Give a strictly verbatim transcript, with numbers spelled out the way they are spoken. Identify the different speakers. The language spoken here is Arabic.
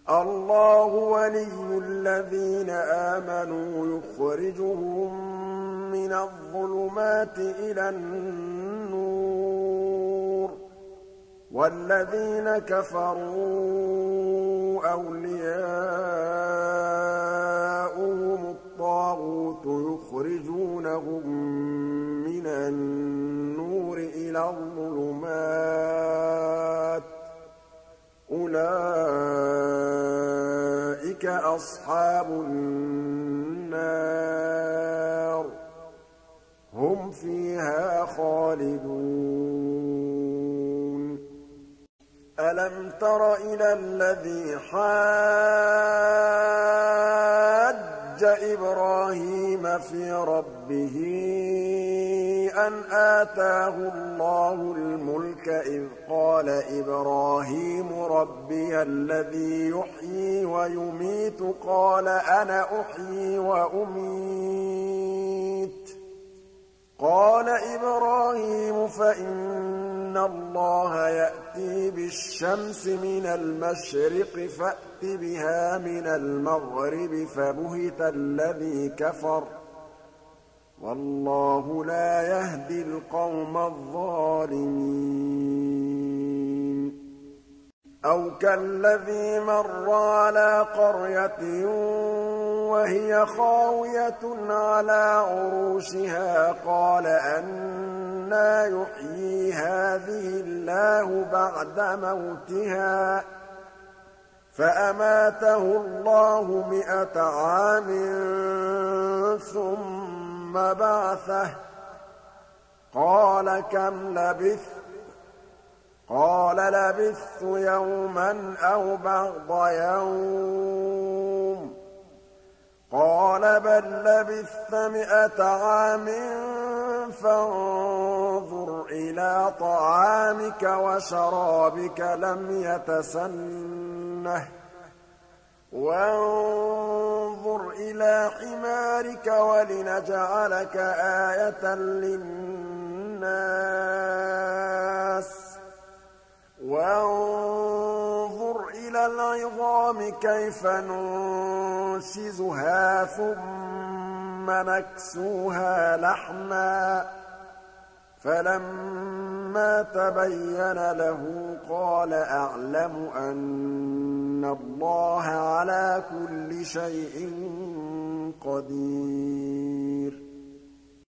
Speaker 1: اللَّهُ وَلِيُّ الَّذِينَ آمَنُوا يُخْرِجُهُم مِّنَ الظُّلُمَاتِ إِلَى النُّورِ ۖ وَالَّذِينَ كَفَرُوا أَوْلِيَاؤُهُمُ الطَّاغُوتُ يُخْرِجُونَهُم مِّنَ النُّورِ إِلَى الظُّلُمَاتِ ۗ أُولَٰئِكَ أَصْحَابُ النَّارِ ۖ هُمْ فِيهَا خَالِدُونَ أَلَمْ تَرَ إِلَى الَّذِي حَاجَّ إِبْرَاهِيمَ فِي رَبِّهِ أَنْ آتَاهُ اللَّهُ الْمُلْكَ إِذْ قَالَ إِبْرَاهِيمُ رَبِّيَ الَّذِي يُحْيِي وَيُمِيتُ قَالَ أَنَا أُحْيِي وَأُمِيتُ قَالَ إِبْرَاهِيمُ فَإِنَّ اللَّهَ يَأْتِي بِالشَّمْسِ مِنَ الْمَشْرِقِ فَأْتِ بِهَا مِنَ الْمَغْرِبِ فَبُهِتَ الَّذِي كَفَرَ ۗ وَاللَّهُ لَا يَهْدِي الْقَوْمَ الظَّالِمِينَ أَوْ كَالَّذِي مَرَّ عَلَىٰ قَرْيَةٍ وَهِيَ خَاوِيَةٌ عَلَىٰ عُرُوشِهَا قَالَ أَنَّىٰ يُحْيِي هَٰذِهِ اللَّهُ بَعْدَ مَوْتِهَا ۖ فَأَمَاتَهُ اللَّهُ مِائَةَ عَامٍ ثُمَّ بَعَثَهُ ۖ قَالَ كَمْ لَبِثْتَ ۖ قَالَ لَبِثْتُ يَوْمًا أَوْ بَعْضَ يَوْمٍ ۖ قَالَ بَل لَّبِثْتَ مِائَةَ عَامٍ فَانظُرْ إِلَىٰ طَعَامِكَ وَشَرَابِكَ لَمْ يَتَسَنَّهْ ۖ وَانظُرْ إِلَىٰ حِمَارِكَ وَلِنَجْعَلَكَ آيَةً لِّلنَّاسِ ۖ وَانظُرْ إِلَى الْعِظَامِ كَيْفَ نُنشِزُهَا ثُمَّ نَكْسُوهَا لَحْمًا ۚ فَلَمَّا تَبَيَّنَ لَهُ قَالَ أَعْلَمُ أَنَّ اللَّهَ عَلَىٰ كُلِّ شَيْءٍ قَدِيرٌ